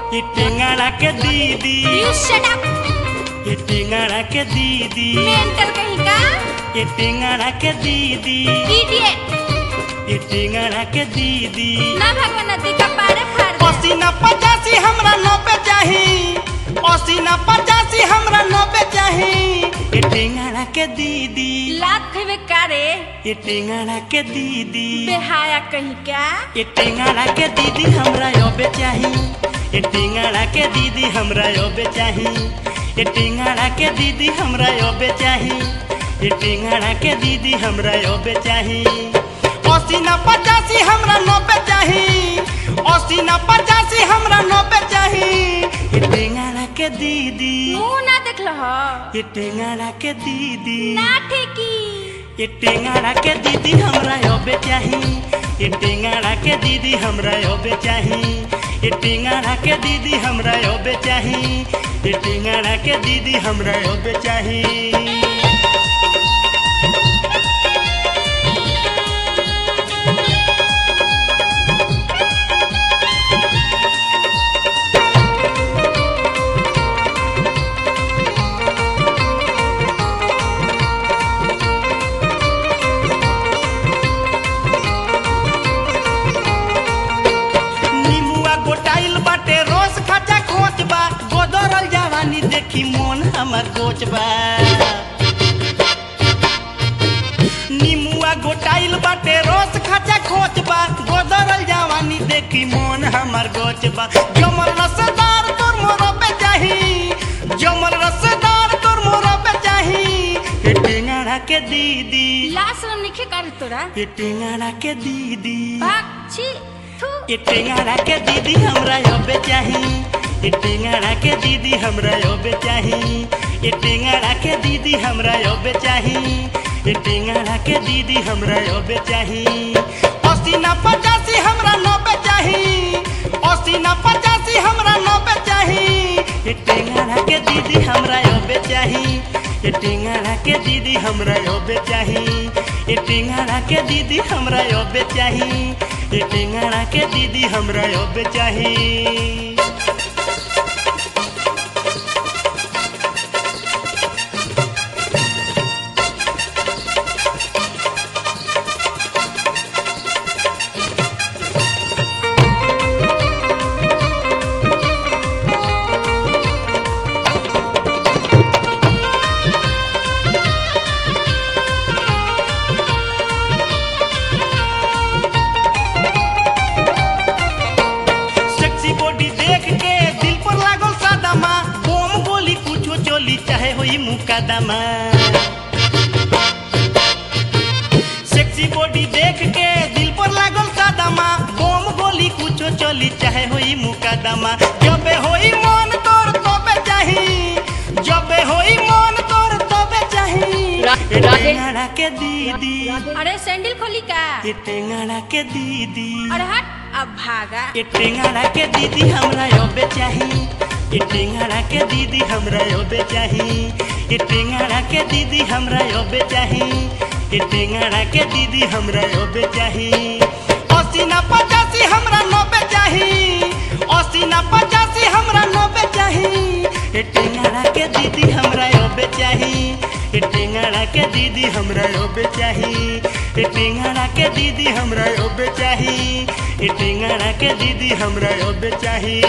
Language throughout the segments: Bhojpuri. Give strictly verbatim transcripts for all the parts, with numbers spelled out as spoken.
ये टेंगड़ा के दीदी You shut up. ये टेंगड़ा के दीदी Mental कहीं का? ये टेंगड़ा के दीदी Idiot. ये टेंगड़ा के दीदी ना भगवान नदी का पारे फाड़ दे। अस्सी न पचासी हमरा नब्बे चाही अस्सी न पचासी हमरा नब्बे चाही ये टेंगड़ा के दीदी लात थे कारे ये टेंगड़ा के दीदी बेहाया कहीं क्या? ये टेंगड़ा के दीदी हमरा योबे चाही ये टेंगड़ा के दीदी हमरा योबे चाही ये टेंगड़ा के दीदी हमरा योबे चाही ये टेंगड़ा के दीदी हमरा योबे चाही अस्सी न पचासी हमरा नब्बे चाही अस्सी न पचासी हमरा नब्बे चाही ये टेंगड़ा के दीदी मुंह ना देख लो हो। ये टेंगड़ा के दीदी ना ठेकी। ये टेंगड़ा के दीदी हमरा योबे चाही ये टेंगड़ा के दीदी हमरा योबे चाही ये टेंगड़ा के दीदी हमरा योबे चाही ये टेंगड़ा के दीदी हमरा योबे चाही नीमुआ गोटाइल बाटे रोज खाचा खोच बा गोदरल जवानी देखी मोन हमर गोच बा नीमुआ गोटाइल बाटे रोज खाचा खोच बा गोदरल जवानी देखी मोन हमर गोच बा जमल रसदार तोर मोर पे चाही जमल रसदार तोर मोर पे चाही ये टेंगड़ा के दीदी लाश में निखे कर तोरा। ये टेंगड़ा के दीदी भाग छी थू। ये टेंगड़ा के दीदी हमरा योबे चाही ये टेंगड़ा के दीदी हमरा योबे चाही ये टेंगड़ा के दीदी हमरा योबे चाही ये टेंगड़ा के दीदी हमरा योबे चाही अस्सी न पचासी हमरा नब्बे चाही अस्सी न पचासी हमरा नब्बे चाही ये टेंगड़ा के दीदी हमरा योबे चाही ये टेंगड़ा के दीदी हमरा योबे चाही ये टेंगड़ा के दीदी हमरा योबे चाही ये टेंगड़ा के दीदी हमरा योबे चाही सेक्सी बॉडी देख के दिल पर लागल सादमा बम गोली कुछो चली चाहे होई मुकदमा सेक्सी बॉडी देख के दिल पर लागल सादमा बम गोली कुछो चली चाहे होई मुकदमा जबे होई मन तोर तबे चाही जबे होई मन तोर तबे चाही ये टेंगड़ा के दीदी अरे सैंडल खोली का? ये टेंगड़ा के दीदी अरे हट अब भागा। ये टेंगड़ा के दीदी हमरा योबे चाही ये टेंगड़ा के दीदी हमरा योबे चाही ये टेंगड़ा के दीदी हमरा योबे चाही ये टेंगड़ा के दीदी हमरा योबे चाही अस्सी न पचासी हमरा नब्बे चाही अस्सी न पचासी हमरा नब्बे चाही ये टेंगड़ा के दीदी हमरा योबे चाही ये टेंगड़ा के दीदी हमरा योबे चाही ये टेंगड़ा के दीदी हमरा योबे चाही ये टेंगड़ा के दीदी हमरा योबे चाही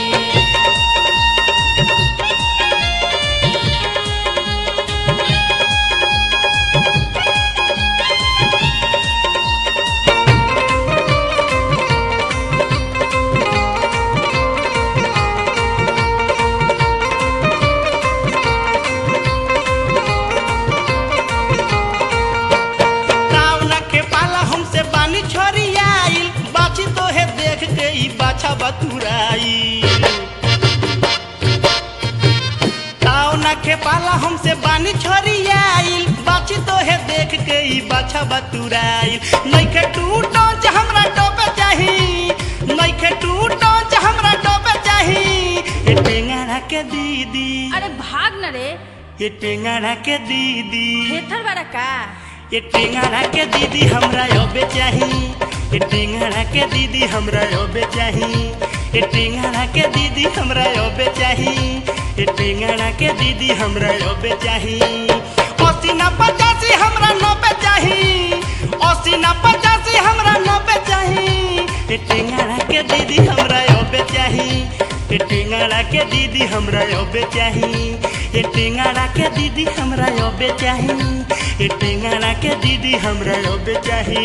रावण के पाला हमसे बानी छोरी आइल बाछी तो है देख के ई बाछा बतुराई रावण के पाला हमसे बानी छोरी आइल बाछी तो है देख के ई बाछा बतुराई नइखे टूटो ज हमरा टोपे चाही नइखे टूटो ज हमरा टोपे चाही ये टेंगड़ा के दीदी अरे भाग न रे। ये टेंगड़ा के दीदी हेथर बारा का? ये टेंगड़ा के दीदी हमरा योबे चाही ये टेंगड़ा के दीदी हमरा योबे चाही ए टेंगड़ा के दीदी हमरा अबे चाही ए टेंगड़ा के दीदी हमरा अबे चाही अस्सी ना पचासी हमरा नब्बे चाही अस्सी ना पचासी हमरा नब्बे चाही ए टेंगड़ा के दीदी हमरा अबे चाही ए टेंगड़ा के दीदी हमरा अबे चाही ए टेंगड़ा के दीदी हमरा अबे चाही ए टेंगड़ा के दीदी हमरा अबे चाही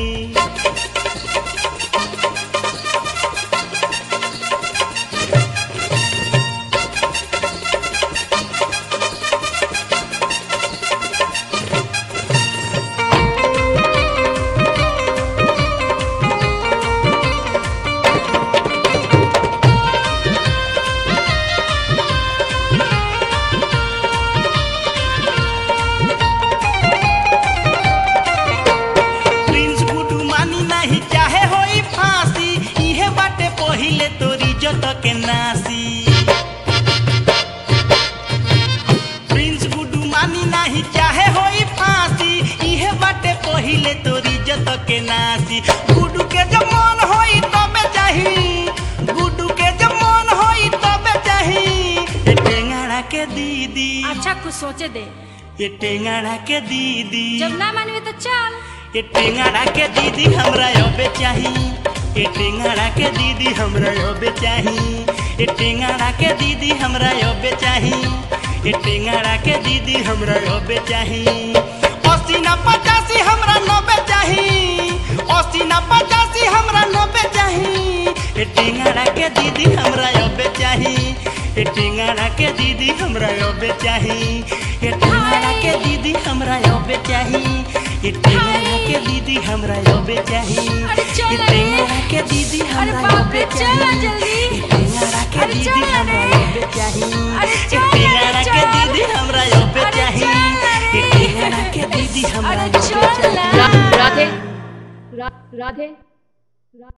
पहिले तोरी जत के नासी प्रिंस गुडू मानी नाही चाहे होई फांसी इहे बाटे पहिले तोरी जत के नासी गुडू के जब मन होई तबे चाही गुडू के जब मन होई तबे चाही ए टेंगड़ा के दीदी अच्छा कुछ सोचे दे ए टेंगड़ा के दीदी जब ना मानवे तो चल ए टेंगड़ा के दीदी हमरा अबे चाही ए टेंगड़ा के दीदी हमरा अबे चाही ए टेंगड़ा के दीदी हमरा अबे चाही ए टेंगड़ा के दीदी हमरा अबे चाही अस्सी ना पचासी हमरा नब्बे चाही अस्सी ना पचासी हमरा नब्बे चाही ए टेंगड़ा के दीदी हमरा अबे चाही ए टेंगड़ा के दीदी हमरा अबे चाही ए टेंगड़ा के दीदी हमरा अबे चाही ए टेंगड़ा के दीदी हमरा अबे चाही ए टेंगड़ा के दीदी हमरा अबे चाही जल्दी टेंगड़ा के दीदी हमरा अबे चाही ए टेंगड़ा के दीदी हमरा अबे चाही ए टेंगड़ा के दीदी हमरा अबे चाही राधे रा, राधे